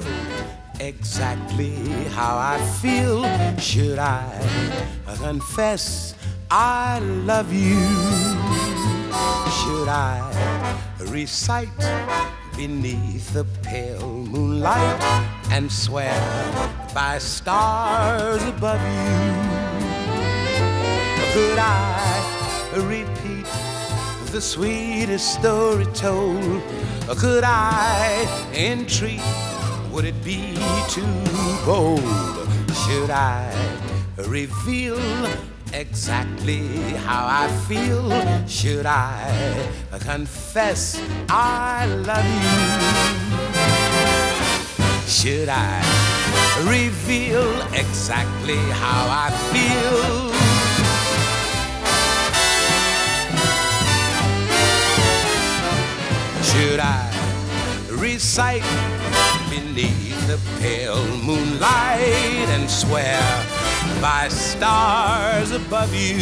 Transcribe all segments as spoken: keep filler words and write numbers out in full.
exactly how I feel? Should I confess I love you? Should I recite beneath the pale moonlight and swear by stars above you? Could I repeat the sweetest story told? Could I entreat? Would it be too bold? Should I reveal exactly how I feel? Should I confess I love you? Should I reveal exactly how I feel? Should I recite beneath the pale moonlight and swear by stars above you?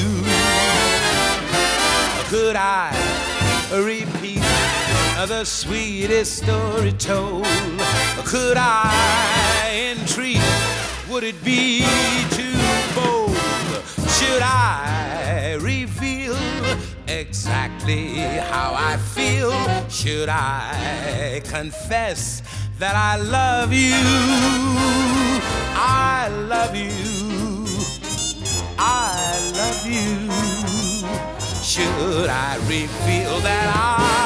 Could I repeat the sweetest story told? Could I entreat? Would it be too bold? Should I reveal exactly how I feel? Should I confess that I love you? I love you. I love you. Should I reveal that I